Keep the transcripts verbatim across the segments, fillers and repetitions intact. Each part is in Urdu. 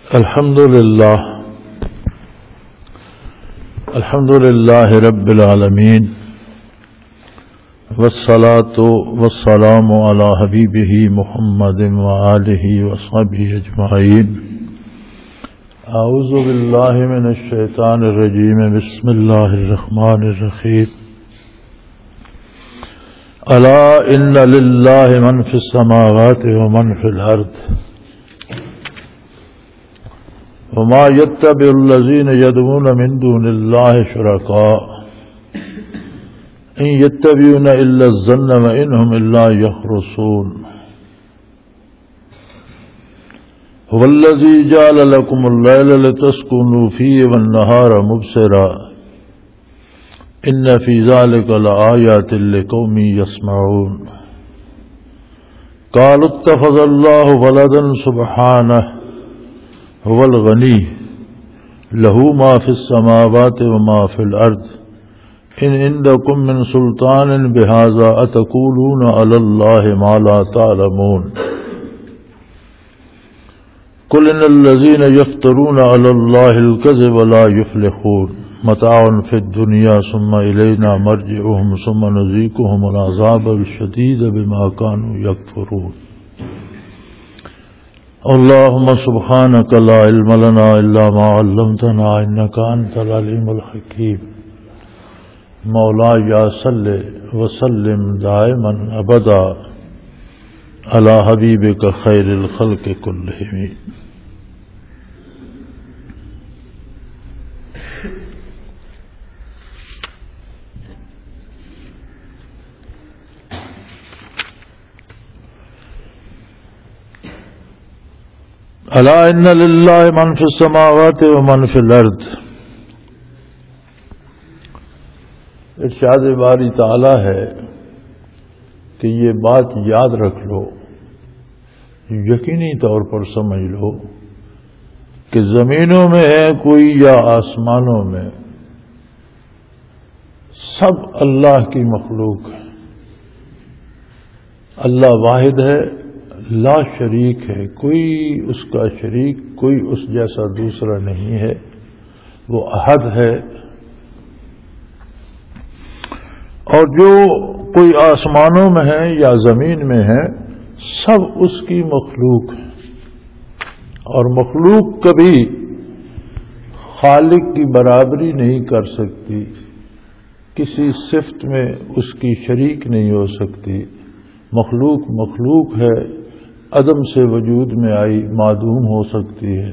الحمد للہ الحمد للہ رب العالمین والصلاة والسلام علی حبیبہ محمد وآلہ وصحبہ اجمعین. اعوذ باللہ من الشیطان الرجیم. بسم اللہ الرحمن الرحیم. الا ان للہ من فی السماوات ومن فی الارض وما يتبع الذين يدعون من دون الله شركاء إن يتبعون إلا الظن وإنهم إلا يخرصون. هو الذي جعل لكم الليل لتسكنوا فيه والنهار مبصرا إن في ذلك لآيات لقوم يسمعون. قالوا اتخذ الله ولدا سبحانه هو الغنی له ما في السماوات وما في الارض ان عندكم من سلطان بهذا اتقولون على الله ما لا تعلمون. قل ان الذين يفترون على الله الكذب لا يفلحون. متاع في الدنيا ثم الينا مرجعهم ثم نذيقهم العذاب الشديد بما كانوا يكفرون. اللهم سبحانك لا علم لنا إلا ما علمتنا إنك أنت العليم الحكيم. مولاي صل وسلم دائما أبدا على حبيبك خير الخلق كلهم. الا ان للہ من فی السماوات ومن فی الارض. ارشاد باری تعالی ہے کہ یہ بات یاد رکھ لو، یقینی طور پر سمجھ لو کہ زمینوں میں ہے کوئی یا آسمانوں میں، سب اللہ کی مخلوق ہے. اللہ واحد ہے، لا شریک ہے، کوئی اس کا شریک، کوئی اس جیسا دوسرا نہیں ہے. وہ احد ہے. اور جو کوئی آسمانوں میں ہے یا زمین میں ہے سب اس کی مخلوق ہے. اور مخلوق کبھی خالق کی برابری نہیں کر سکتی، کسی صفت میں اس کی شریک نہیں ہو سکتی. مخلوق مخلوق ہے، عدم سے وجود میں آئی، معدوم ہو سکتی ہے.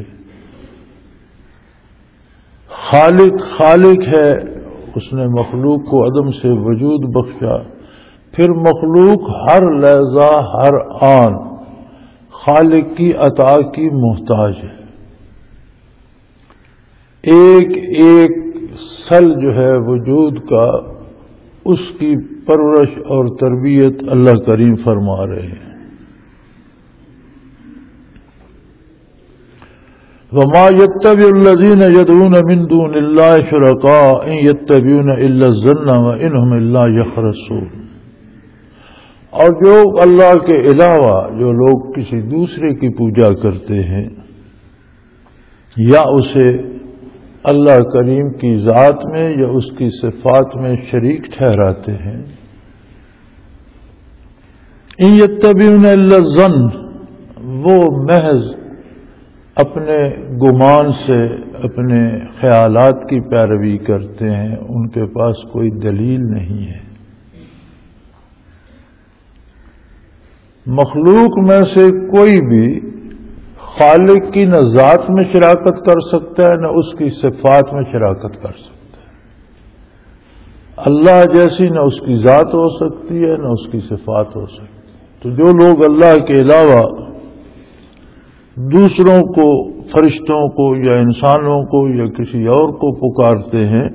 خالق خالق ہے، اس نے مخلوق کو عدم سے وجود بخشا. پھر مخلوق ہر لحظہ ہر آن خالق کی عطا کی محتاج ہے. ایک ایک سل جو ہے وجود کا، اس کی پرورش اور تربیت اللہ کریم فرما رہے ہیں. وما يتبع الذين يدعون من دون الله شركاء إن يتبعون إلا الظن وإنهم إلا يخرصون. اور جو اللہ کے علاوہ جو لوگ کسی دوسرے کی پوجا کرتے ہیں یا اسے اللہ کریم کی ذات میں یا اس کی صفات میں شریک ٹھہراتے ہیں، إن يتبعون إلا الظن، وہ محض اپنے گمان سے اپنے خیالات کی پیروی کرتے ہیں، ان کے پاس کوئی دلیل نہیں ہے. مخلوق میں سے کوئی بھی خالق کی نہ ذات میں شراکت کر سکتا ہے نہ اس کی صفات میں شراکت کر سکتا ہے. اللہ جیسی نہ اس کی ذات ہو سکتی ہے نہ اس کی صفات ہو سکتی ہے. تو جو لوگ اللہ کے علاوہ دوسروں کو، فرشتوں کو یا انسانوں کو یا کسی اور کو پکارتے ہیں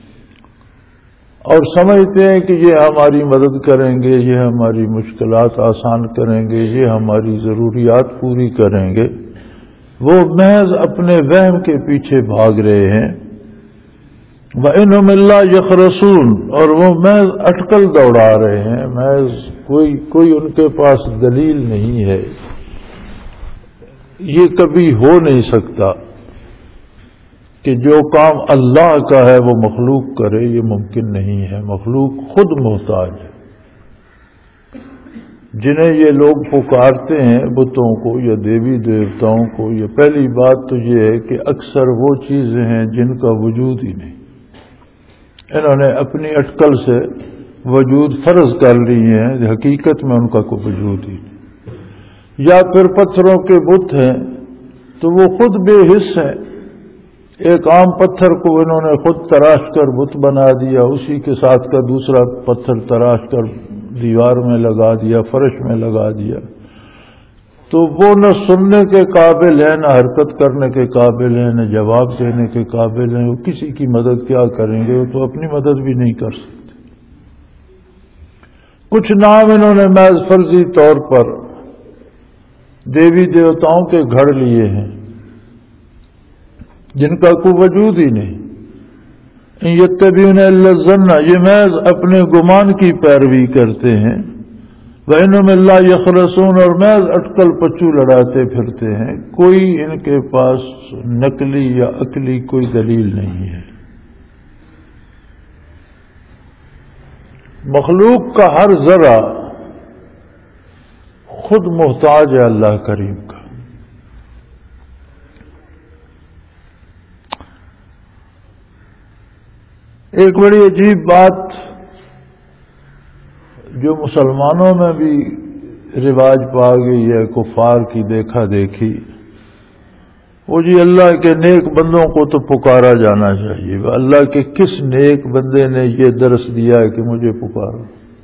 اور سمجھتے ہیں کہ یہ ہماری مدد کریں گے، یہ ہماری مشکلات آسان کریں گے، یہ ہماری ضروریات پوری کریں گے، وہ محض اپنے وہم کے پیچھے بھاگ رہے ہیں. وَإِنْهُمْ إِلَّا يَخْرُصُونَ، اور وہ محض اٹکل دوڑا رہے ہیں، محض کوئی کوئی ان کے پاس دلیل نہیں ہے. یہ کبھی ہو نہیں سکتا کہ جو کام اللہ کا ہے وہ مخلوق کرے، یہ ممکن نہیں ہے۔ مخلوق خود محتاج ہے۔ جنہیں یہ لوگ پکارتے ہیں بتوں کو یا دیوی دیوتاؤں کو، یہ پہلی بات تو یہ ہے کہ اکثر وہ چیزیں ہیں جن کا وجود ہی نہیں، انہوں نے اپنی اٹکل سے وجود فرض کر لیے ہیں، حقیقت میں ان کا کوئی وجود ہی نہیں۔ یا پھر پتھروں کے بت ہیں تو وہ خود بے حس ہیں، ایک عام پتھر کو انہوں نے خود تراش کر بت بنا دیا، اسی کے ساتھ کا دوسرا پتھر تراش کر دیوار میں لگا دیا، فرش میں لگا دیا، تو وہ نہ سننے کے قابل ہے، نہ حرکت کرنے کے قابل ہے، نہ جواب دینے کے قابل ہیں۔ وہ کسی کی مدد کیا کریں گے؟ وہ تو اپنی مدد بھی نہیں کر سکتے۔ کچھ نام انہوں نے محض فرضی طور پر دیوی دیوتاؤں کے گھڑ لیے ہیں جن کا کوئی وجود ہی نہیں۔ یتبعون الا الظن، یہ محض اپنے گمان کی پیروی کرتے ہیں۔ وَإِنْهُمْ إِلَّا يَخْرُصُونَ، اور محض اٹکل پچو لڑاتے پھرتے ہیں، کوئی ان کے پاس نقلی یا عقلی کوئی دلیل نہیں ہے۔ مخلوق کا ہر ذرہ خود محتاج ہے اللہ کریم کا۔ ایک بڑی عجیب بات جو مسلمانوں میں بھی رواج پا گئی ہے، کفار کی دیکھا دیکھی، وہ جی اللہ کے نیک بندوں کو تو پکارا جانا چاہیے۔ اللہ کے کس نیک بندے نے یہ درس دیا ہے کہ مجھے پکارو؟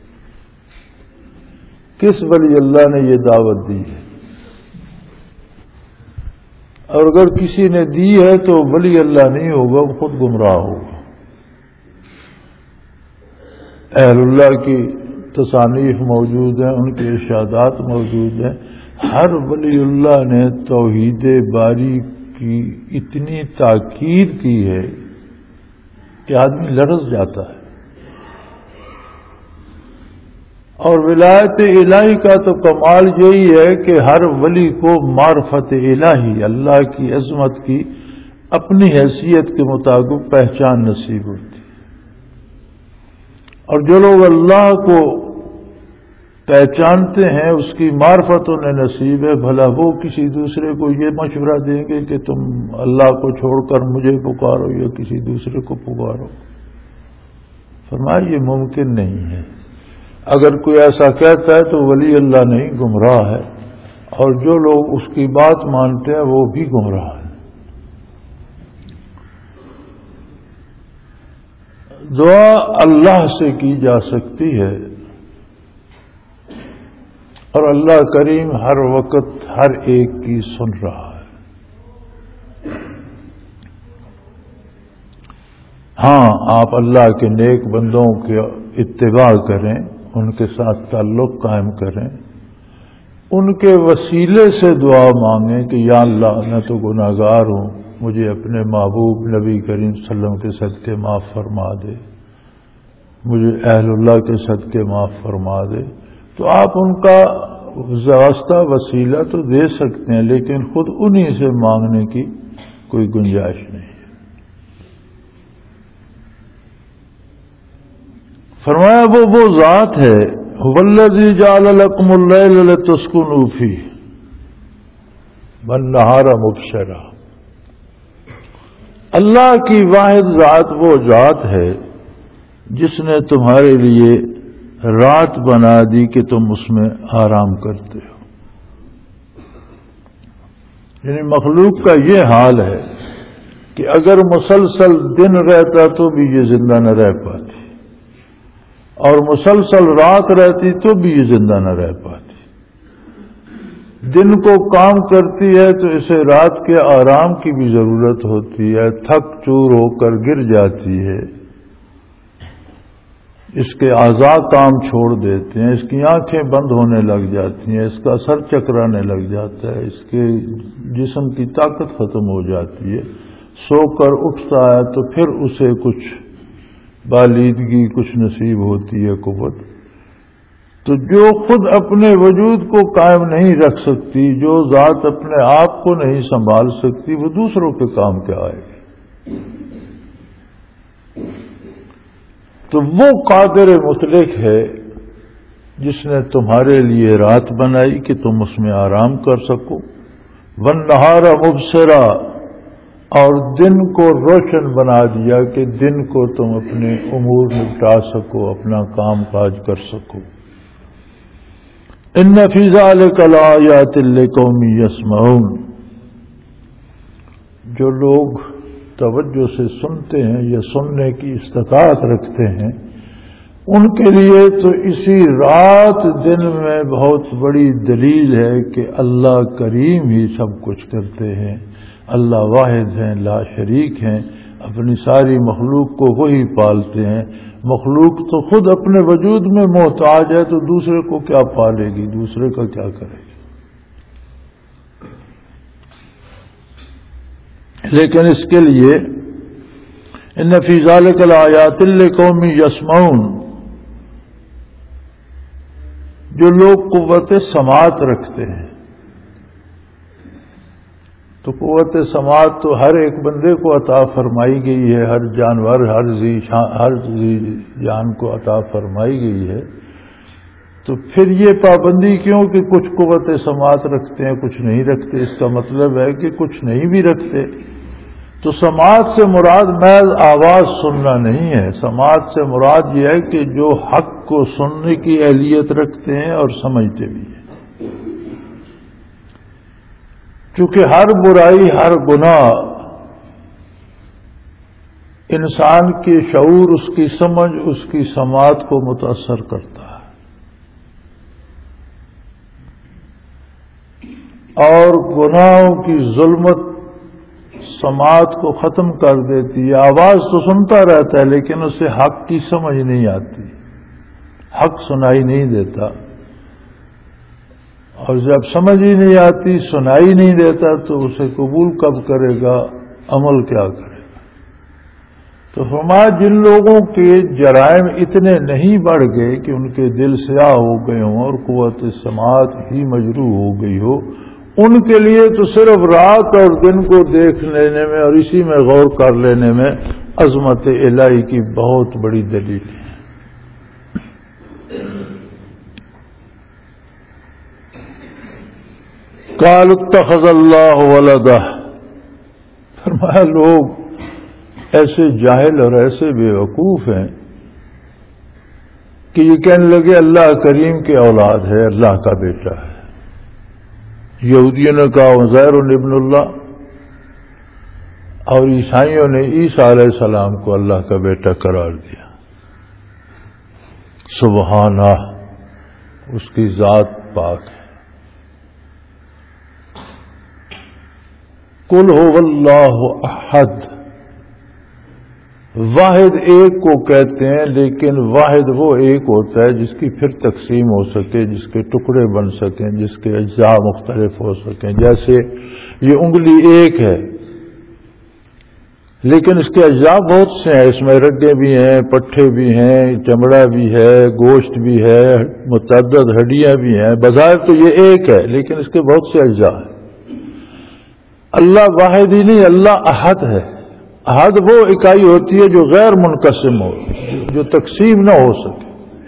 کس ولی اللہ نے یہ دعوت دی ہے؟ اور اگر کسی نے دی ہے تو ولی اللہ نہیں ہوگا، وہ خود گمراہ ہوگا۔ اہل اللہ کی تصانیف موجود ہیں، ان کے ارشادات موجود ہیں۔ ہر ولی اللہ نے توحید باری کی اتنی تاکید کی ہے کہ آدمی لرز جاتا ہے۔ اور ولایت الہی کا تو کمال یہی ہے کہ ہر ولی کو معرفت الہی، اللہ کی عظمت کی اپنی حیثیت کے مطابق پہچان نصیب ہوتی ہے۔ اور جو لوگ اللہ کو پہچانتے ہیں اس کی معرفت انہیں نصیب ہے، بھلا وہ کسی دوسرے کو یہ مشورہ دیں گے کہ تم اللہ کو چھوڑ کر مجھے پکارو یا کسی دوسرے کو پکارو؟ فرمایا یہ ممکن نہیں ہے۔ اگر کوئی ایسا کہتا ہے تو ولی اللہ نہیں، گمراہ ہے، اور جو لوگ اس کی بات مانتے ہیں وہ بھی گمراہ ہیں۔ دعا اللہ سے کی جا سکتی ہے، اور اللہ کریم ہر وقت ہر ایک کی سن رہا ہے۔ ہاں، آپ اللہ کے نیک بندوں کے اتباع کریں، ان کے ساتھ تعلق قائم کریں، ان کے وسیلے سے دعا مانگیں کہ یا اللہ میں تو گناہگار ہوں، مجھے اپنے محبوب نبی کریم صلی اللہ علیہ وسلم کے صدقے معاف فرما دے، مجھے اہل اللہ کے صدقے معاف فرما دے۔ تو آپ ان کا واسطہ وسیلہ تو دے سکتے ہیں، لیکن خود انہی سے مانگنے کی کوئی گنجائش نہیں ہے۔ فرمایا وہ وہ ذات ہے والذی جعل لکم اللیل لتسکنوا فیہ والنہار مبصرا، اللہ کی واحد ذات وہ ذات ہے جس نے تمہارے لیے رات بنا دی کہ تم اس میں آرام کرتے ہو۔ یعنی مخلوق کا یہ حال ہے کہ اگر مسلسل دن رہتا تو بھی یہ زندہ نہ رہ پاتی، اور مسلسل رات رہتی تو بھی یہ زندہ نہ رہ پاتی۔ دن کو کام کرتی ہے تو اسے رات کے آرام کی بھی ضرورت ہوتی ہے، تھک چور ہو کر گر جاتی ہے، اس کے اعضاء کام چھوڑ دیتے ہیں، اس کی آنکھیں بند ہونے لگ جاتی ہیں، اس کا سر چکرانے لگ جاتا ہے، اس کے جسم کی طاقت ختم ہو جاتی ہے۔ سو کر اٹھتا ہے تو پھر اسے کچھ بالیدگی کچھ نصیب ہوتی ہے، قوت۔ تو جو خود اپنے وجود کو قائم نہیں رکھ سکتی، جو ذات اپنے آپ کو نہیں سنبھال سکتی، وہ دوسروں کے کام کیا آئے گی؟ تو وہ قادر مطلق ہے جس نے تمہارے لیے رات بنائی کہ تم اس میں آرام کر سکو، والنہار مبصرا، اور دن کو روشن بنا دیا کہ دن کو تم اپنے امور نپٹا سکو، اپنا کام کاج کر سکو۔ ان فی ذلک لآیات لقوم یسمعون، جو لوگ توجہ سے سنتے ہیں یا سننے کی استطاعت رکھتے ہیں، ان کے لیے تو اسی رات دن میں بہت بڑی دلیل ہے کہ اللہ کریم ہی سب کچھ کرتے ہیں، اللہ واحد ہیں، لا شریک ہیں، اپنی ساری مخلوق کو وہی پالتے ہیں۔ مخلوق تو خود اپنے وجود میں محتاج ہے، تو دوسرے کو کیا پالے گی، دوسرے کا کیا کرے گی؟ لیکن اس کے لیے ان فی ذلک لآیات لقوم یسمعون، جو لوگ قوت سماعت رکھتے ہیں، تو قوت سماعت تو ہر ایک بندے کو عطا فرمائی گئی ہے، ہر جانور، ہر ذی ہر ذی جان کو عطا فرمائی گئی ہے، تو پھر یہ پابندی کیوں کہ کچھ قوت سماعت رکھتے ہیں کچھ نہیں رکھتے؟ اس کا مطلب ہے کہ کچھ نہیں بھی رکھتے۔ تو سماعت سے مراد محض آواز سننا نہیں ہے، سماعت سے مراد یہ ہے کہ جو حق کو سننے کی اہلیت رکھتے ہیں اور سمجھتے بھی ہیں، چونکہ ہر برائی، ہر گناہ انسان کے شعور، اس کی سمجھ، اس کی سماعت کو متاثر کرتا ہے، اور گناہوں کی ظلمت سماعت کو ختم کر دیتی ہے۔ آواز تو سنتا رہتا ہے لیکن اسے حق کی سمجھ نہیں آتی، حق سنائی نہیں دیتا، اور جب سمجھ ہی نہیں آتی، سنائی نہیں دیتا، تو اسے قبول کب کرے گا، عمل کیا کرے گا؟ تو فرمایا جن لوگوں کے جرائم اتنے نہیں بڑھ گئے کہ ان کے دل سیاہ ہو گئے ہوں اور قوت سماعت ہی مجروح ہو گئی ہو، ان کے لیے تو صرف رات اور دن کو دیکھ لینے میں اور اسی میں غور کر لینے میں عظمت الہی کی بہت بڑی دلیل ہے۔ قالوا اتخذ اللہ ولدہ، فرمایا لوگ ایسے جاہل اور ایسے بے وقوف ہیں کہ یہ کہنے لگے اللہ کریم کے اولاد ہے، اللہ کا بیٹا ہے۔ یہودیوں نے کہا عزیر ابن اللہ، اور عیسائیوں نے عیسیٰ علیہ السلام کو اللہ کا بیٹا قرار دیا۔ سبحانہ، اس کی ذات پاک ہے۔ قل هو اللہ احد، واحد ایک کو کہتے ہیں، لیکن واحد وہ ایک ہوتا ہے جس کی پھر تقسیم ہو سکے، جس کے ٹکڑے بن سکیں، جس کے اجزاء مختلف ہو سکیں۔ جیسے یہ انگلی ایک ہے لیکن اس کے اجزاء بہت سے ہیں، اس میں رگیں بھی ہیں، پٹھے بھی ہیں، چمڑا بھی ہے، گوشت بھی ہے، متعدد ہڈیاں بھی ہیں۔ بظاہر تو یہ ایک ہے لیکن اس کے بہت سے اجزاء ہیں۔ اللہ واحد ہی نہیں، اللہ احد ہے۔ احد وہ اکائی ہوتی ہے جو غیر منقسم ہو، جو تقسیم نہ ہو سکے۔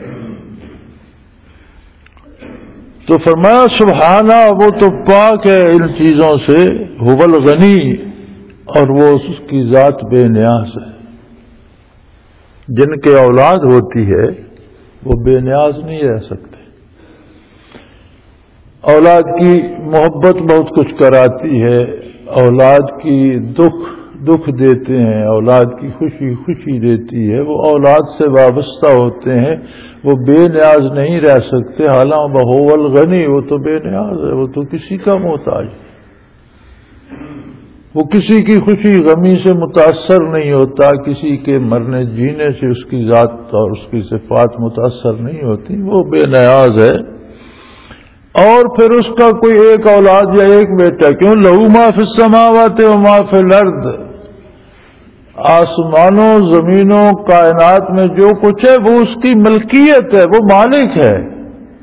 تو فرمایا سبحانہ، وہ تو پاک ہے ان چیزوں سے، هو الغنی، اور وہ اس کی ذات بے نیاز ہے۔ جن کے اولاد ہوتی ہے وہ بے نیاز نہیں رہ سکتے۔ اولاد کی محبت بہت کچھ کراتی ہے، اولاد کی دکھ دکھ دیتے ہیں، اولاد کی خوشی خوشی دیتی ہے، وہ اولاد سے وابستہ ہوتے ہیں، وہ بے نیاز نہیں رہ سکتے۔ حالانکہ هو الغنی، وہ تو بے نیاز ہے، وہ تو کسی کا محتاج ہے، وہ کسی کی خوشی غمی سے متاثر نہیں ہوتا، کسی کے مرنے جینے سے اس کی ذات اور اس کی صفات متاثر نہیں ہوتی، وہ بے نیاز ہے۔ اور پھر اس کا کوئی ایک اولاد یا ایک بیٹا کیوں؟ لہو ما فی السماوات و ما فی الارض، آسمانوں زمینوں کائنات میں جو کچھ ہے وہ اس کی ملکیت ہے، وہ مالک ہے۔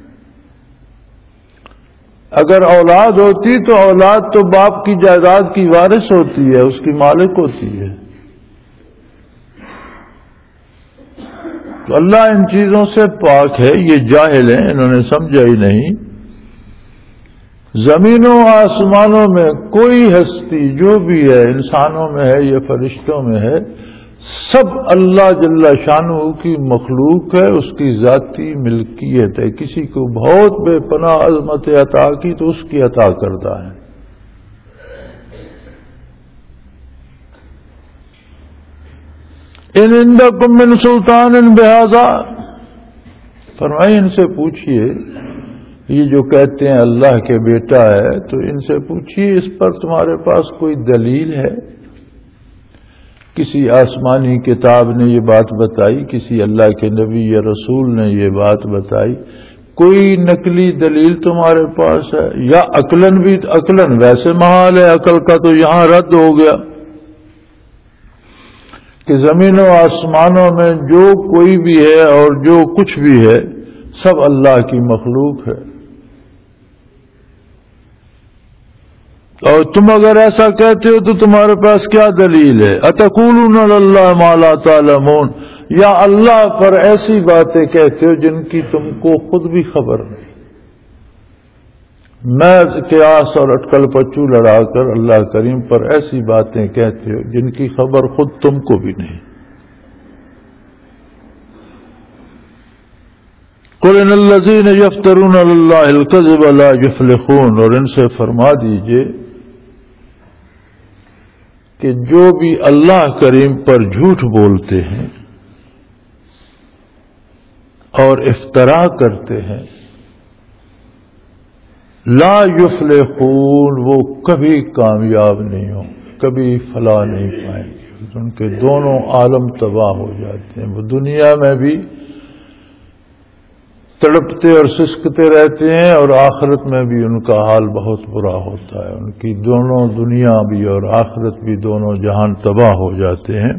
اگر اولاد ہوتی تو اولاد تو باپ کی جائیداد کی وارث ہوتی ہے، اس کی مالک ہوتی ہے. تو اللہ ان چیزوں سے پاک ہے. یہ جاہل ہیں، انہوں نے سمجھا ہی نہیں. زمینوں آسمانوں میں کوئی ہستی جو بھی ہے، انسانوں میں ہے یا فرشتوں میں ہے، سب اللہ جل شانہ کی مخلوق ہے، اس کی ذاتی ملکیت ہے. کسی کو بہت بے پناہ عظمت عطا کی تو اس کی عطا کردہ ہے. ان عندکم من سلطان بہذا، فرمائے ان سے پوچھئے، یہ جو کہتے ہیں اللہ کے بیٹا ہے، تو ان سے پوچھئے اس پر تمہارے پاس کوئی دلیل ہے؟ کسی آسمانی کتاب نے یہ بات بتائی، کسی اللہ کے نبی یا رسول نے یہ بات بتائی، کوئی نقلی دلیل تمہارے پاس ہے؟ یا عقلاً بھی، عقلاً ویسے محال ہے، عقل کا تو یہاں رد ہو گیا کہ زمین و آسمانوں میں جو کوئی بھی ہے اور جو کچھ بھی ہے سب اللہ کی مخلوق ہے. اور تم اگر ایسا کہتے ہو تو تمہارے پاس کیا دلیل ہے؟ اتقولون علی اللہ ما لا تعلمون، یا اللہ پر ایسی باتیں کہتے ہو جن کی تم کو خود بھی خبر نہیں. میں قیاس اور اٹکل پچو لڑا کر اللہ کریم پر ایسی باتیں کہتے ہو جن کی خبر خود تم کو بھی نہیں. قل ان الذین یفترون علی اللہ الکذب لا یفلحون، اور ان سے فرما دیجئے کہ جو بھی اللہ کریم پر جھوٹ بولتے ہیں اور افترا کرتے ہیں، لا یفلحون، وہ کبھی کامیاب نہیں ہوں، کبھی فلاح نہیں پائیں گے. ان کے دونوں عالم تباہ ہو جاتے ہیں. وہ دنیا میں بھی تڑپتے اور سسکتے رہتے ہیں اور آخرت میں بھی ان کا حال بہت برا ہوتا ہے. ان کی دونوں دنیا بھی اور آخرت بھی دونوں جہان تباہ ہو جاتے ہیں.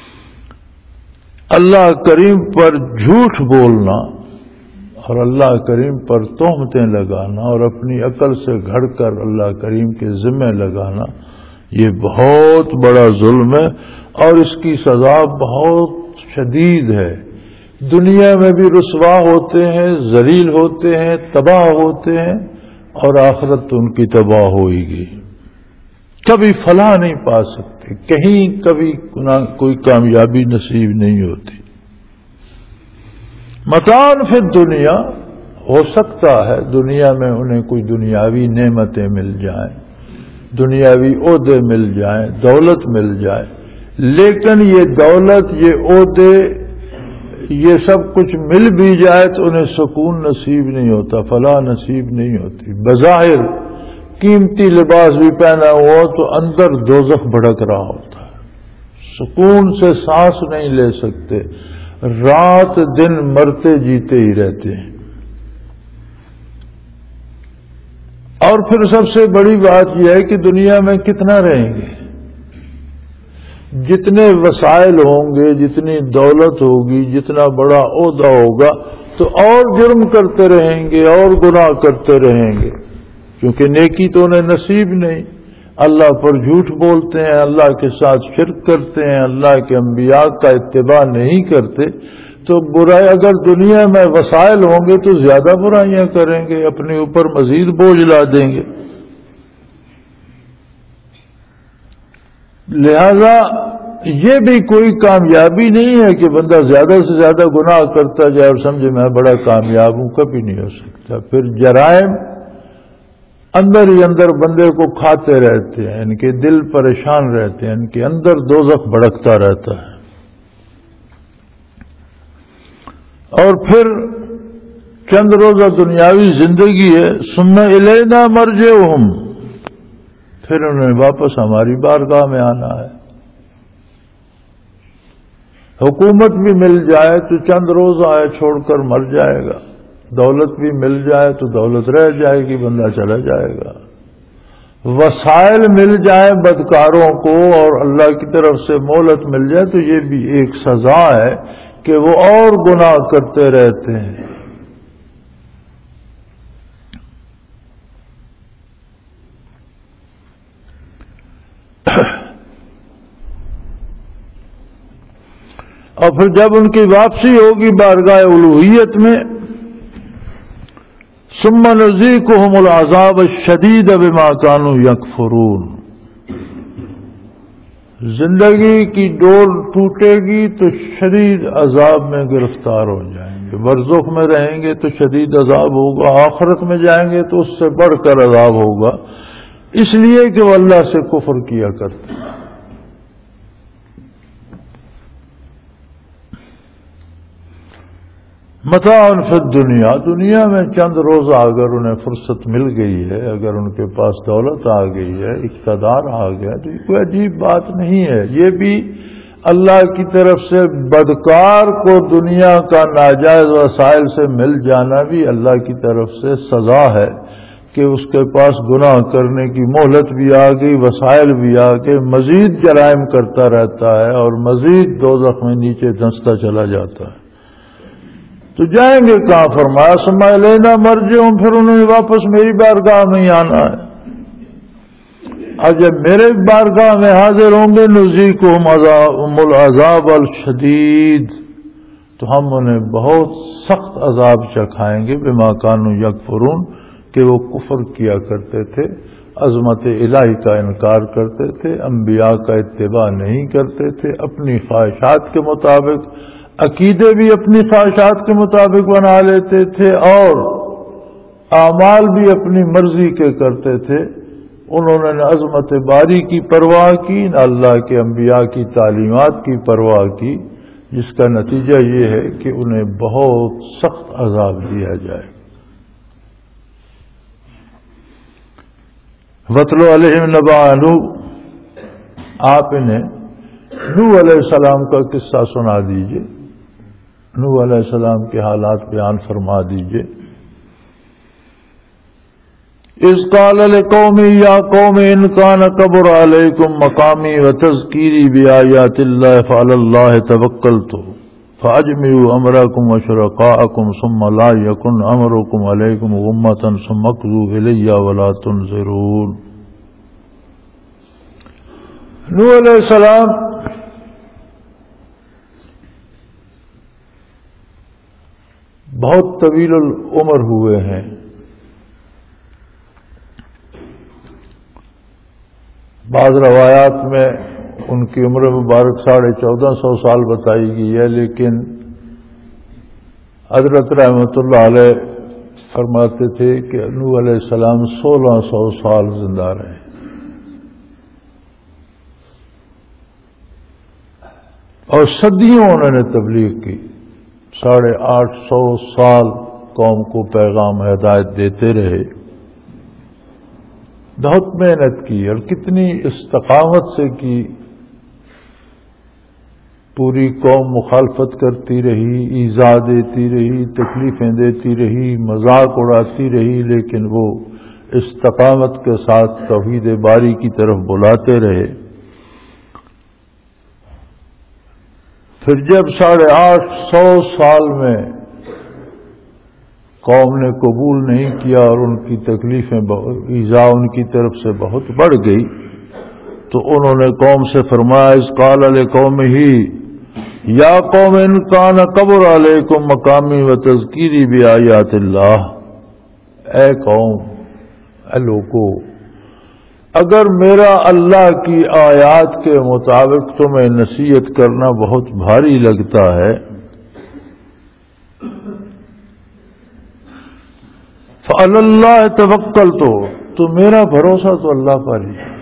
اللہ کریم پر جھوٹ بولنا اور اللہ کریم پر تہمتیں لگانا اور اپنی عقل سے گھڑ کر اللہ کریم کے ذمہ لگانا، یہ بہت بڑا ظلم ہے اور اس کی سزا بہت شدید ہے. دنیا میں بھی رسوا ہوتے ہیں، ذلیل ہوتے ہیں، تباہ ہوتے ہیں، اور آخرت تو ان کی تباہ ہوئے گی. کبھی فلاح نہیں پا سکتے، کہیں کبھی کوئی کامیابی نصیب نہیں ہوتی. متاع فی الدنیا، ہو سکتا ہے دنیا میں انہیں کوئی دنیاوی نعمتیں مل جائیں، دنیاوی عہدے مل جائیں، دولت مل جائے، لیکن یہ دولت، یہ عہدے، یہ سب کچھ مل بھی جائے تو انہیں سکون نصیب نہیں ہوتا، فلاح نصیب نہیں ہوتی. بظاہر قیمتی لباس بھی پہنا ہوا تو اندر دوزخ بھڑک رہا ہوتا ہے، سکون سے سانس نہیں لے سکتے، رات دن مرتے جیتے ہی رہتے ہیں. اور پھر سب سے بڑی بات یہ ہے کہ دنیا میں کتنا رہیں گے؟ جتنے وسائل ہوں گے، جتنی دولت ہوگی، جتنا بڑا عہدہ ہوگا، تو اور جرم کرتے رہیں گے اور گناہ کرتے رہیں گے، کیونکہ نیکی تو انہیں نصیب نہیں. اللہ پر جھوٹ بولتے ہیں، اللہ کے ساتھ شرک کرتے ہیں، اللہ کے انبیاء کا اتباع نہیں کرتے، تو برائی اگر دنیا میں وسائل ہوں گے تو زیادہ برائیاں کریں گے، اپنے اوپر مزید بوجھ لا دیں گے. لہذا یہ بھی کوئی کامیابی نہیں ہے کہ بندہ زیادہ سے زیادہ گناہ کرتا جائے اور سمجھے میں بڑا کامیاب ہوں، کبھی نہیں ہو سکتا. پھر جرائم اندر ہی اندر بندے کو کھاتے رہتے ہیں، ان کے دل پریشان رہتے ہیں، ان کے اندر دوزخ بھڑکتا رہتا ہے. اور پھر چند روزہ دنیاوی زندگی ہے، ثم الینا مرجعہم، پھر انہیں واپس ہماری بارگاہ میں آنا ہے. حکومت بھی مل جائے تو چند روز آئے چھوڑ کر مر جائے گا، دولت بھی مل جائے تو دولت رہ جائے گی، بندہ چلا جائے گا. وسائل مل جائیں بدکاروں کو اور اللہ کی طرف سے مہلت مل جائے تو یہ بھی ایک سزا ہے کہ وہ اور گناہ کرتے رہتے ہیں. اور پھر جب ان کی واپسی ہوگی بارگاہ الوہیت میں، ثم نذیقہم العذاب الشدید بما كانوا یکفرون، زندگی کی ڈور ٹوٹے گی تو شدید عذاب میں گرفتار ہو جائیں گے، برزخ میں رہیں گے تو شدید عذاب ہوگا، آخرت میں جائیں گے تو اس سے بڑھ کر عذاب ہوگا، اس لیے کہ وہ اللہ سے کفر کیا کرتے ہیں۔ متاع فی الدنیا، دنیا میں چند روزہ اگر انہیں فرصت مل گئی ہے، اگر ان کے پاس دولت آ گئی ہے، اقتدار آ گیا، تو یہ کوئی عجیب بات نہیں ہے۔ یہ بھی اللہ کی طرف سے بدکار کو دنیا کا ناجائز وسائل سے مل جانا بھی اللہ کی طرف سے سزا ہے کہ اس کے پاس گناہ کرنے کی مہلت بھی آ گئی، وسائل بھی آ گئے، مزید جرائم کرتا رہتا ہے اور مزید دوزخ میں نیچے دھنستا چلا جاتا ہے۔ تو جائیں گے کہاں؟ فرمایا ثم الینا مرجعہم، پھر انہوں نے واپس میری بارگاہ میں ہی آنا ہے، اور جب میرے بارگاہ میں حاضر ہوں گے نذیقہم العذاب الشدید، تو ہم انہیں بہت سخت عذاب چکھائیں گے بما كانوا یکفرون، کہ وہ کفر کیا کرتے تھے، عظمت الہی کا انکار کرتے تھے، انبیاء کا اتباع نہیں کرتے تھے، اپنی خواہشات کے مطابق عقیدے بھی اپنی خواہشات کے مطابق بنا لیتے تھے اور اعمال بھی اپنی مرضی کے کرتے تھے۔ انہوں نے نہ عظمت باری کی پرواہ کی، نہ اللہ کے انبیاء کی تعلیمات کی پرواہ کی، جس کا نتیجہ یہ ہے کہ انہیں بہت سخت عذاب دیا جائے۔ وَاتْلُ عَلَيْهِمْ نَبَأَ نُوح، آپ انہیں نوح علیہ السلام کا قصہ سنا دیجئے، نوح علیہ السلام کے حالات بیان فرما دیجئے۔ اذ قال لقوم یا قوم ان کان کبر علیکم مقامی وتذکیری بآیات اللہ فعلی اللہ توکلت فاجمعوا امرکم وشرکاءکم ثم لا یکن امرکم علیکم غمۃ ثم اقضوا الی ولا تنظرون۔ نوح علیہ السلام بہت طویل العمر ہوئے ہیں، بعض روایات میں ان کی عمر مبارک ساڑھے چودہ سو سال بتائی گئی ہے، لیکن حضرت رحمۃ اللہ علیہ فرماتے تھے کہ نوح علیہ السلام سولہ سو سال زندہ رہے۔ اور صدیوں انہوں نے تبلیغ کی، ساڑھے آٹھ سو سال قوم کو پیغام ہدایت دیتے رہے، بہت محنت کی اور کتنی استقامت سے کی، پوری قوم مخالفت کرتی رہی، ایذا دیتی رہی، تکلیفیں دیتی رہی، مذاق اڑاتی رہی، لیکن وہ استقامت کے ساتھ توحید باری کی طرف بلاتے رہے۔ پھر جب ساڑھے آٹھ سو سال میں قوم نے قبول نہیں کیا اور ان کی تکلیفیں ایذا ان کی طرف سے بہت بڑھ گئی، تو انہوں نے قوم سے فرمایا اذ قال لقومہ یا قوم ان کان کبر علیکم مقامی وتذکیری بآیات اللہ، اے قوم، اے لوگو، اگر میرا اللہ کی آیات کے مطابق تمہیں نصیحت کرنا بہت بھاری لگتا ہے، فعلی اللہ توکلت، تو میرا بھروسہ تو اللہ پر ہی ہے۔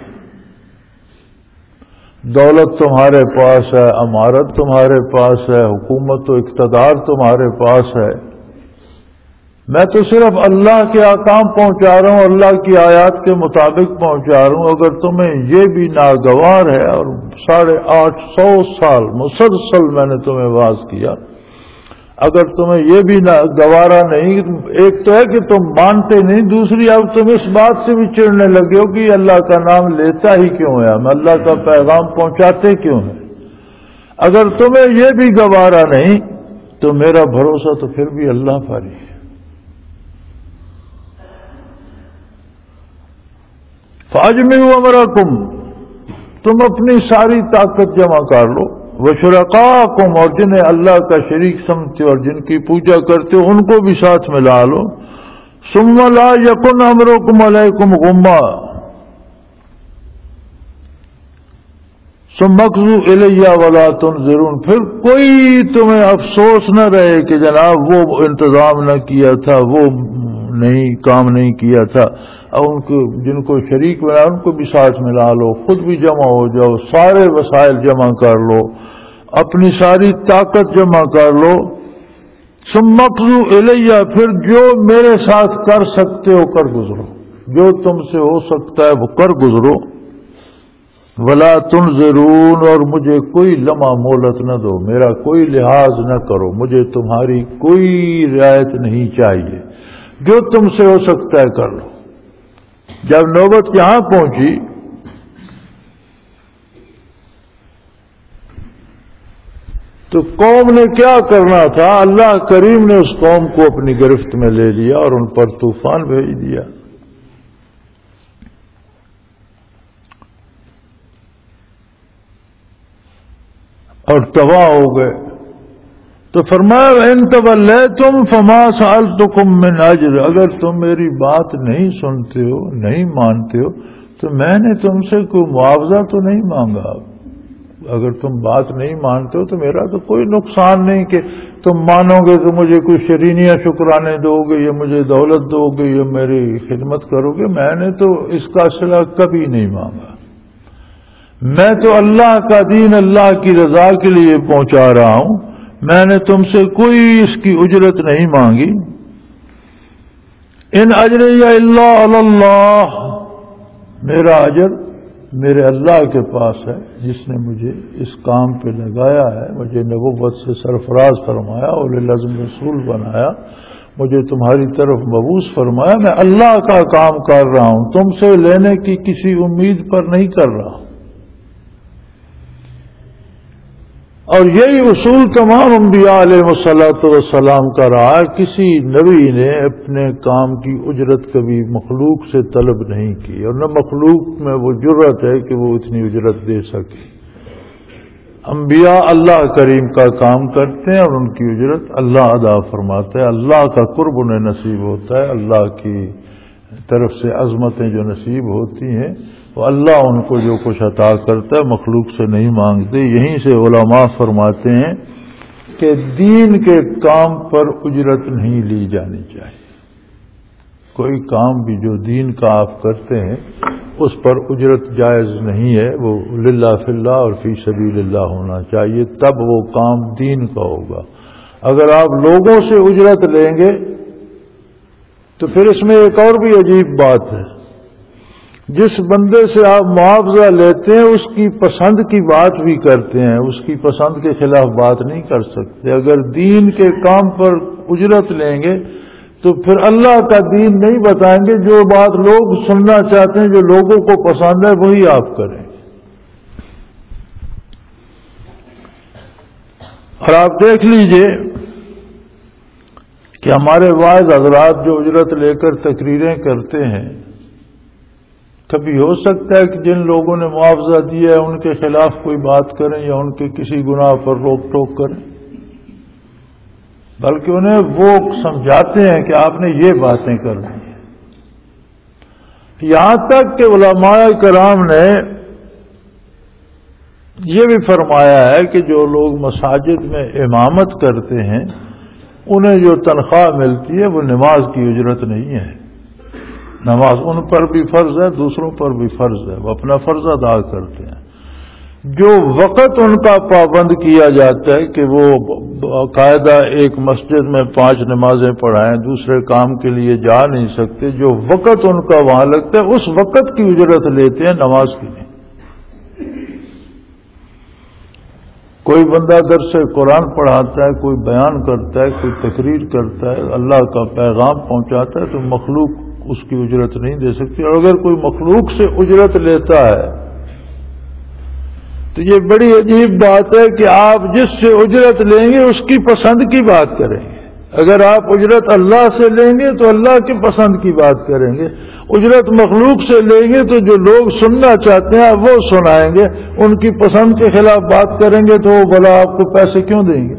دولت تمہارے پاس ہے، امارت تمہارے پاس ہے، حکومت و اقتدار تمہارے پاس ہے، میں تو صرف اللہ کے احکام پہنچا رہا ہوں، اللہ کی آیات کے مطابق پہنچا رہا ہوں۔ اگر تمہیں یہ بھی ناگوار ہے اور ساڑھے آٹھ سو سال مسلسل میں نے تمہیں واعظ کیا، اگر تمہیں یہ بھی گوارا نہیں، ایک تو ہے کہ تم مانتے نہیں، دوسری اب تم اس بات سے بھی چڑھنے لگے ہو کہ اللہ کا نام لیتا ہی کیوں ہے، ہم اللہ کا پیغام پہنچاتے کیوں ہیں۔ اگر تمہیں یہ بھی گوارا نہیں تو میرا بھروسہ تو پھر بھی اللہ پر ہی ہے۔ فاجمعوا امرکم، تم اپنی ساری طاقت جمع کر لو، وشرکاکم، اور جنہیں اللہ کا شریک سمجھتے اور جن کی پوجا کرتے ہو ان کو بھی ساتھ ملا لو، ثم لا یکن امرکم علیکم غمہ، ثم اقضوا الی ولا تنظرون، پھر کوئی تمہیں افسوس نہ رہے کہ جناب وہ انتظام نہ کیا تھا، وہ نہیں کام نہیں کیا تھا، اور ان کو جن کو شریک بنا ان کو بھی ساتھ ملا لو، خود بھی جمع ہو جاؤ، سارے وسائل جمع کر لو، اپنی ساری طاقت جمع کر لو، ثم اقضوا الی، پھر جو میرے ساتھ کر سکتے ہو کر گزرو، جو تم سے ہو سکتا ہے وہ کر گزرو، ولا تنظرون، اور مجھے کوئی لمحہ مہلت نہ دو، میرا کوئی لحاظ نہ کرو، مجھے تمہاری کوئی رعایت نہیں چاہیے، جو تم سے ہو سکتا ہے کر لو۔ جب نوبت یہاں پہنچی تو قوم نے کیا کرنا تھا، اللہ کریم نے اس قوم کو اپنی گرفت میں لے لیا اور ان پر طوفان بھیج دیا، اور تباہ ہو گئے۔ تو فرمایا ان تولیتم فما سألتکم من اجر، اگر تم میری بات نہیں سنتے ہو، نہیں مانتے ہو، تو میں نے تم سے کوئی معاوضہ تو نہیں مانگا۔ اگر تم بات نہیں مانتے ہو تو میرا تو کوئی نقصان نہیں کہ تم مانو گے تو مجھے کوئی شرینیاں شکرانے دو گے یا مجھے دولت دو گے یا میری خدمت کرو گے، میں نے تو اس کا صلہ کبھی نہیں مانگا، میں تو اللہ کا دین اللہ کی رضا کے لیے پہنچا رہا ہوں، میں نے تم سے کوئی اس کی اجرت نہیں مانگی۔ ان اجری الا علی اللہ، میرا اجر میرے اللہ کے پاس ہے جس نے مجھے اس کام پہ لگایا ہے، مجھے نبوت سے سرفراز فرمایا، اولو العزم رسول بنایا، مجھے تمہاری طرف مبعوث فرمایا، میں اللہ کا کام کر رہا ہوں، تم سے لینے کی کسی امید پر نہیں کر رہا۔ اور یہی اصول تمام انبیاء علیہ الصلوۃ والسلام کا رہا ہے، کسی نبی نے اپنے کام کی اجرت کبھی مخلوق سے طلب نہیں کی، اور نہ مخلوق میں وہ جرت ہے کہ وہ اتنی اجرت دے سکے۔ انبیاء اللہ کریم کا کام کرتے ہیں اور ان کی اجرت اللہ ادا فرماتا ہے، اللہ کا قرب انہیں نصیب ہوتا ہے، اللہ کی طرف سے عظمتیں جو نصیب ہوتی ہیں وہ اللہ ان کو جو کچھ عطا کرتا ہے مخلوق سے نہیں مانگتے۔ یہیں سے علماء فرماتے ہیں کہ دین کے کام پر اجرت نہیں لی جانی چاہیے، کوئی کام بھی جو دین کا آپ کرتے ہیں اس پر اجرت جائز نہیں ہے، وہ للہ فی اللہ اور فی سبیل اللہ ہونا چاہیے، تب وہ کام دین کا ہوگا۔ اگر آپ لوگوں سے اجرت لیں گے تو پھر اس میں ایک اور بھی عجیب بات ہے، جس بندے سے آپ معاوضہ لیتے ہیں اس کی پسند کی بات بھی کرتے ہیں، اس کی پسند کے خلاف بات نہیں کر سکتے۔ اگر دین کے کام پر اجرت لیں گے تو پھر اللہ کا دین نہیں بتائیں گے، جو بات لوگ سننا چاہتے ہیں، جو لوگوں کو پسند ہے وہی آپ کریں۔ اور آپ دیکھ لیجئے کہ ہمارے واعظ حضرات جو اجرت لے کر تقریریں کرتے ہیں، کبھی ہو سکتا ہے کہ جن لوگوں نے معاوضہ دیا ہے ان کے خلاف کوئی بات کریں یا ان کے کسی گناہ پر روک ٹوک کریں، بلکہ انہیں وہ سمجھاتے ہیں کہ آپ نے یہ باتیں کرنی ہیں۔ یہاں تک کہ علماء کرام نے یہ بھی فرمایا ہے کہ جو لوگ مساجد میں امامت کرتے ہیں انہیں جو تنخواہ ملتی ہے وہ نماز کی اجرت نہیں ہے، نماز ان پر بھی فرض ہے، دوسروں پر بھی فرض ہے، وہ اپنا فرض ادا کرتے ہیں۔ جو وقت ان کا پابند کیا جاتا ہے کہ وہ باقاعدہ ایک مسجد میں پانچ نمازیں پڑھائیں، دوسرے کام کے لیے جا نہیں سکتے، جو وقت ان کا وہاں لگتا ہے اس وقت کی اجرت لیتے ہیں، نماز کی نہیں۔ کوئی بندہ درس قرآن پڑھاتا ہے، کوئی بیان کرتا ہے، کوئی تقریر کرتا ہے، اللہ کا پیغام پہنچاتا ہے، تو مخلوق اس کی اجرت نہیں دے سکتی۔ اور اگر کوئی مخلوق سے اجرت لیتا ہے تو یہ بڑی عجیب بات ہے کہ آپ جس سے اجرت لیں گے اس کی پسند کی بات کریں گے۔ اگر آپ اجرت اللہ سے لیں گے تو اللہ کی پسند کی بات کریں گے، اجرت مخلوق سے لیں گے تو جو لوگ سننا چاہتے ہیں وہ سنائیں گے، ان کی پسند کے خلاف بات کریں گے تو وہ بھلا آپ کو پیسے کیوں دیں گے؟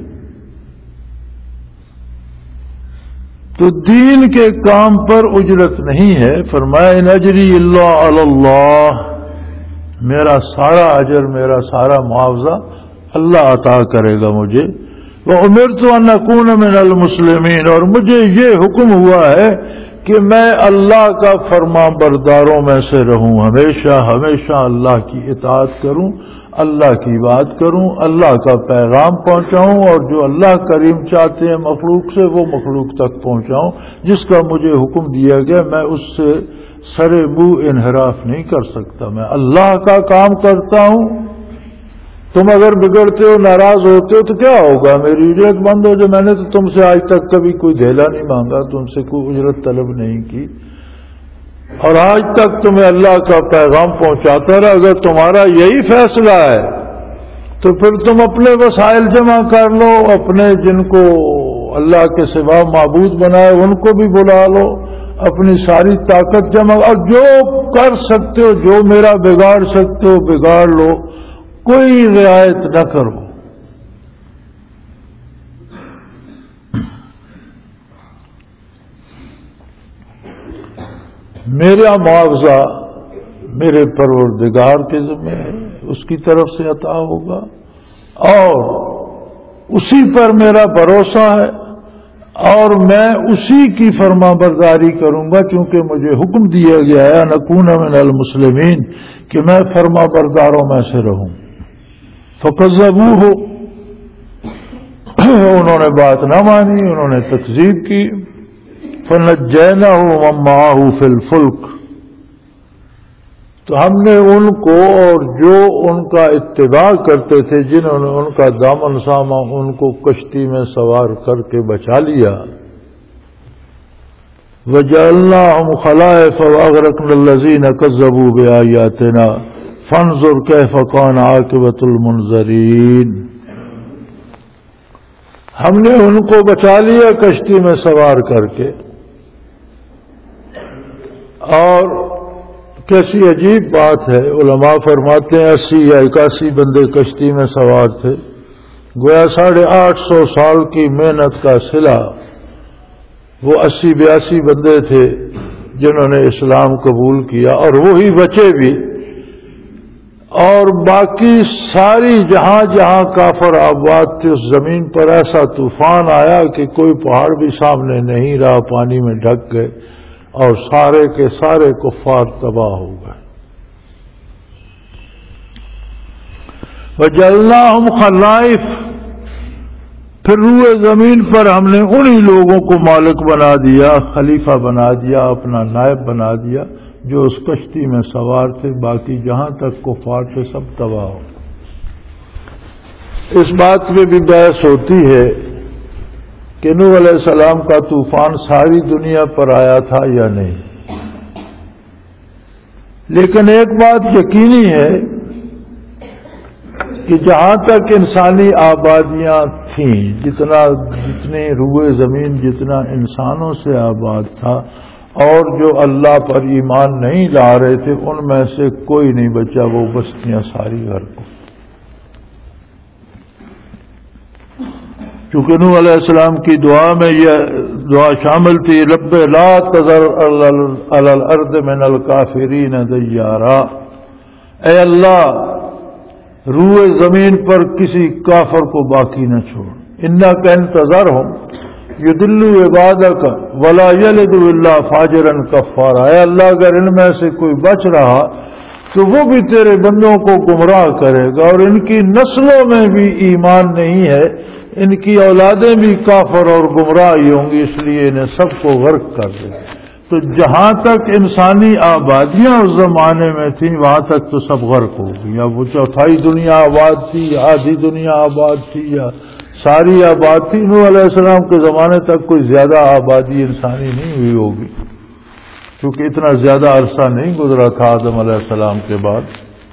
تو دین کے کام پر اجرت نہیں ہے۔ فرمایا ان اجری الا علی اللہ، میرا سارا اجر، میرا سارا معاوضہ اللہ عطا کرے گا مجھے۔ وَأُمِرْتُ أَنْ أَكُونَ مِنَ الْمُسْلِمِينَ، اور مجھے یہ حکم ہوا ہے کہ میں اللہ کا فرما برداروں میں سے رہوں، ہمیشہ ہمیشہ اللہ کی اطاعت کروں، اللہ کی بات کروں، اللہ کا پیغام پہنچاؤں، اور جو اللہ کریم چاہتے ہیں مخلوق سے وہ مخلوق تک پہنچاؤں۔ جس کا مجھے حکم دیا گیا میں اس سے سر منہ انحراف نہیں کر سکتا، میں اللہ کا کام کرتا ہوں۔ تم اگر بگڑتے ہو، ناراض ہوتے ہو تو کیا ہوگا؟ میری اجرت بند ہو جائے۔ میں نے تو تم سے آج تک کبھی کوئی دھیلا نہیں مانگا، تم سے کوئی اجرت طلب نہیں کی، اور آج تک تمہیں اللہ کا پیغام پہنچاتا رہا۔ اگر تمہارا یہی فیصلہ ہے تو پھر تم اپنے وسائل جمع کر لو، اپنے جن کو اللہ کے سوا معبود بنائے ان کو بھی بلا لو، اپنی ساری طاقت جمع، اور جو کر سکتے ہو، جو میرا بگاڑ سکتے ہو بگاڑ لو، کوئی رعایت نہ کرو۔ میرا معاوضہ میرے پروردگار کے ذمہ ہے، اس کی طرف سے عطا ہوگا، اور اسی پر میرا بھروسہ ہے، اور میں اسی کی فرما برداری کروں گا، کیونکہ مجھے حکم دیا گیا ہے ان اکون من المسلمین، کہ میں فرما برداروں میں سے رہوں۔ فکذبوہ، انہوں نے بات نہ مانی، انہوں نے تکذیب کی۔ فنجیناہ ومن معہ فی الفلک، تو ہم نے ان کو اور جو ان کا اتباع کرتے تھے، جنہوں نے ان کا دامن ساما، ان کو کشتی میں سوار کر کے بچا لیا۔ وجعلناہم خلائف واغرقنا الذین کذبوا بآیاتنا فانظر کیف کان عاقبۃ المنذرین، ہم نے ان کو بچا لیا کشتی میں سوار کر کے، اور کیسی عجیب بات ہے، علماء فرماتے ہیں اسی یا اکاسی بندے کشتی میں سوار تھے، گویا ساڑھے آٹھ سو سال کی محنت کا صلہ وہ اسی بیاسی بندے تھے جنہوں نے اسلام قبول کیا، اور وہی بچے بھی، اور باقی ساری جہاں جہاں کافر آباد تھے اس زمین پر ایسا طوفان آیا کہ کوئی پہاڑ بھی سامنے نہیں رہا، پانی میں ڈھک گئے، اور سارے کے سارے کفار تباہ ہو گئے۔ وجعلناہم خلائف، پھر روئے زمین پر ہم نے انہی لوگوں کو مالک بنا دیا، خلیفہ بنا دیا، اپنا نائب بنا دیا جو اس کشتی میں سوار تھے، باقی جہاں تک کفار تھے سب تباہ ہو۔ اس بات میں بھی بحث ہوتی ہے کہ نوح علیہ السلام کا طوفان ساری دنیا پر آیا تھا یا نہیں، لیکن ایک بات یقینی ہے کہ جہاں تک انسانی آبادیاں تھیں، جتنا جتنے روئے زمین جتنا انسانوں سے آباد تھا، اور جو اللہ پر ایمان نہیں لا رہے تھے ان میں سے کوئی نہیں بچا، وہ بستیاں ساری غرق ہو۔ چونکہ نوح علیہ السلام کی دعا میں یہ دعا شامل تھی، رب لا تذر علی الارض من الکافرین دیارا، اے اللہ روئے زمین پر کسی کافر کو باقی نہ چھوڑ، انک ان تذرہم یضلوا عبادک ولا یلدوا الا فاجرا کفارا، اے اللہ اگر ان میں سے کوئی بچ رہا تو وہ بھی تیرے بندوں کو گمراہ کرے گا، اور ان کی نسلوں میں بھی ایمان نہیں ہے، ان کی اولادیں بھی کافر اور گمراہ ہی ہوں گی، اس لیے انہیں سب کو غرق کر دے۔ تو جہاں تک انسانی آبادیاں اس زمانے میں تھیں وہاں تک تو سب غرق ہو گئی، یا وہ چوتھائی دنیا آباد تھی، یا آدھی دنیا آباد تھی، یا ساری آباد تھی۔ نوح علیہ السلام کے زمانے تک کوئی زیادہ آبادی انسانی نہیں ہوئی ہوگی، کیونکہ اتنا زیادہ عرصہ نہیں گزرا تھا آدم علیہ السلام کے بعد۔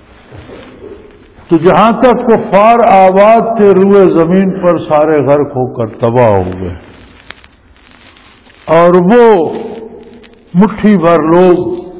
تو جہاں تک کفار آباد تھے روئے زمین پر سارے غرق ہو کر تباہ ہو گئے، اور وہ مٹھی بھر لوگ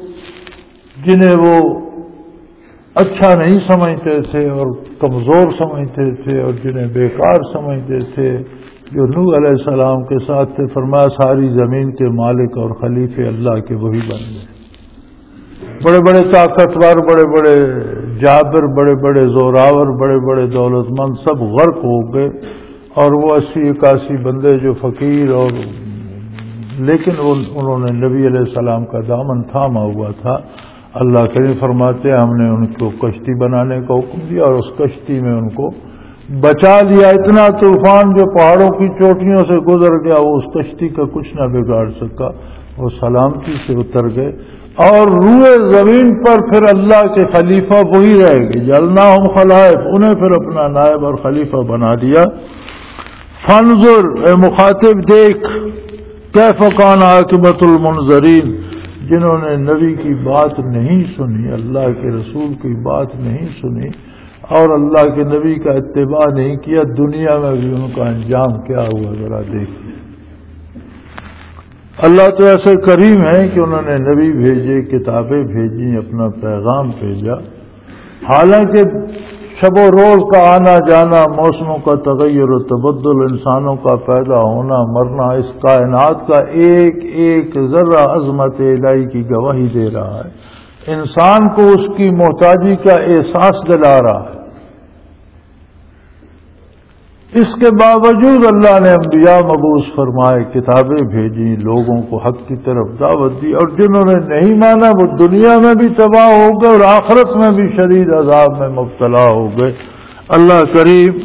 جنہیں وہ اچھا نہیں سمجھتے تھے اور کمزور سمجھتے تھے اور جنہیں بیکار سمجھتے تھے، جو نوح علیہ السلام کے ساتھ تھے، فرمایا ساری زمین کے مالک اور خلیفے اللہ کے وہی بن گئے۔ بڑے بڑے طاقتور، بڑے بڑے جابر، بڑے بڑے زوراور، بڑے بڑے دولت مند سب غرق ہو گئے، اور وہ اسی اکاسی بندے جو فقیر اور لیکن انہوں نے نبی علیہ السلام کا دامن تھاما ہوا تھا، اللہ کریم فرماتے ہیں ہم نے ان کو کشتی بنانے کا حکم دیا اور اس کشتی میں ان کو بچا لیا۔ اتنا طوفان جو پہاڑوں کی چوٹیوں سے گزر گیا وہ اس کشتی کا کچھ نہ بگاڑ سکا، وہ سلامتی سے اتر گئے، اور روئے زمین پر پھر اللہ کے خلیفہ وہی رہ گئے، جعلناہم خلائف، انہیں پھر اپنا نائب اور خلیفہ بنا دیا۔ فانظر، اے مخاطب دیکھ، کیف کان عاقبۃ المنذرین، جنہوں نے نبی کی بات نہیں سنی، اللہ کے رسول کی بات نہیں سنی اور اللہ کے نبی کا اتباع نہیں کیا، دنیا میں بھی ان کا انجام کیا ہوا ذرا دیکھیے۔ اللہ تو ایسے کریم ہے کہ انہوں نے نبی بھیجے، کتابیں بھیجی، اپنا پیغام بھیجا، حالانکہ شب و روز کا آنا جانا، موسموں کا تغیر و تبدل، انسانوں کا پیدا ہونا مرنا، اس کائنات کا ایک ایک ذرہ عظمت الہی کی گواہی دے رہا ہے، انسان کو اس کی محتاجی کا احساس دلا رہا ہے۔ اس کے باوجود اللہ نے انبیاء مبعوث فرمائے، کتابیں بھیجی، لوگوں کو حق کی طرف دعوت دی، اور جنہوں نے نہیں مانا وہ دنیا میں بھی تباہ ہو گئے اور آخرت میں بھی شدید عذاب میں مبتلا ہو گئے۔ اللہ کریم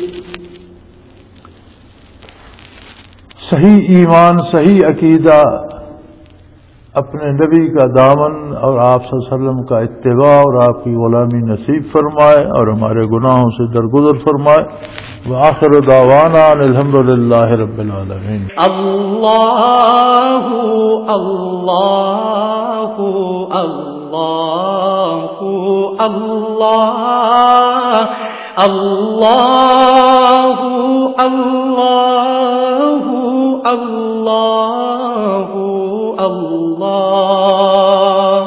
صحیح ایمان، صحیح عقیدہ، اپنے نبی کا دامن اور آپ صلی اللہ علیہ وسلم کا اتباع اور آپ کی غلامی نصیب فرمائے اور ہمارے گناہوں سے درگزر فرمائے۔ وآخر دعوانا ان الحمد للہ رب العالمین۔ اللہ اللہ اللہ اللہ اللہ اللہ اللہ اللہ۔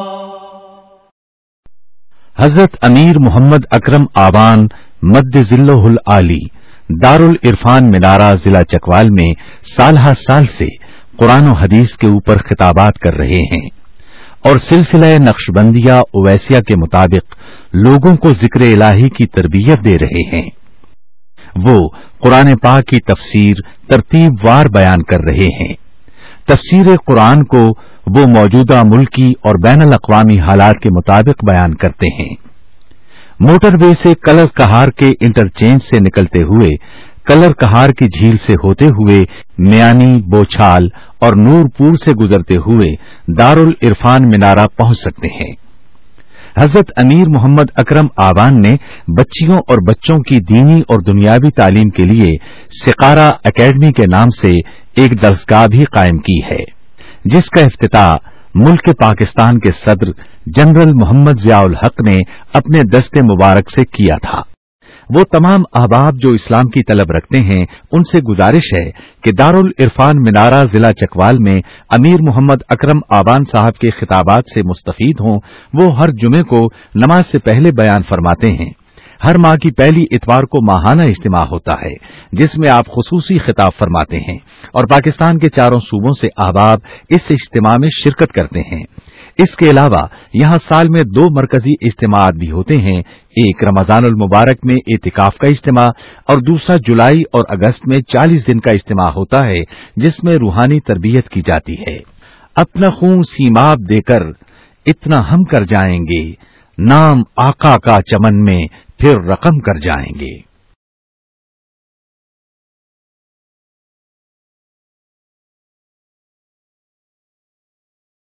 حضرت امیر محمد اکرم آبان مد ذلہ العالی دارالعرفان منارہ ضلع چکوال میں سالہ سال سے قرآن و حدیث کے اوپر خطابات کر رہے ہیں اور سلسلہ نقشبندیہ اویسیہ کے مطابق لوگوں کو ذکر الہی کی تربیت دے رہے ہیں۔ وہ قرآن پاک کی تفسیر ترتیب وار بیان کر رہے ہیں۔ تفسیر قرآن کو وہ موجودہ ملکی اور بین الاقوامی حالات کے مطابق بیان کرتے ہیں۔ موٹر وے سے کلر کہار کے انٹرچینج سے نکلتے ہوئے کلر کہار کی جھیل سے ہوتے ہوئے میانی، بوچھال اور نور پور سے گزرتے ہوئے دارالعرفان منارہ پہنچ سکتے ہیں۔ حضرت امیر محمد اکرم آبان نے بچیوں اور بچوں کی دینی اور دنیاوی تعلیم کے لیے سقارہ اکیڈمی کے نام سے ایک درسگاہ بھی قائم کی ہے، جس کا افتتاح ملک پاکستان کے صدر جنرل محمد ضیاء الحق نے اپنے دست مبارک سے کیا تھا۔ وہ تمام احباب جو اسلام کی طلب رکھتے ہیں ان سے گزارش ہے کہ دارالعرفان منارہ ضلع چکوال میں امیر محمد اکرم آبان صاحب کے خطابات سے مستفید ہوں۔ وہ ہر جمعے کو نماز سے پہلے بیان فرماتے ہیں۔ ہر ماہ کی پہلی اتوار کو ماہانہ اجتماع ہوتا ہے جس میں آپ خصوصی خطاب فرماتے ہیں اور پاکستان کے چاروں صوبوں سے احباب اس اجتماع میں شرکت کرتے ہیں۔ اس کے علاوہ یہاں سال میں دو مرکزی اجتماعات بھی ہوتے ہیں، ایک رمضان المبارک میں اعتکاف کا اجتماع اور دوسرا جولائی اور اگست میں چالیس دن کا اجتماع ہوتا ہے جس میں روحانی تربیت کی جاتی ہے۔ اپنا خون سیماب دے کر اتنا ہم کر جائیں گے، نام آقا کا چمن میں پھر رقم کر جائیں گے۔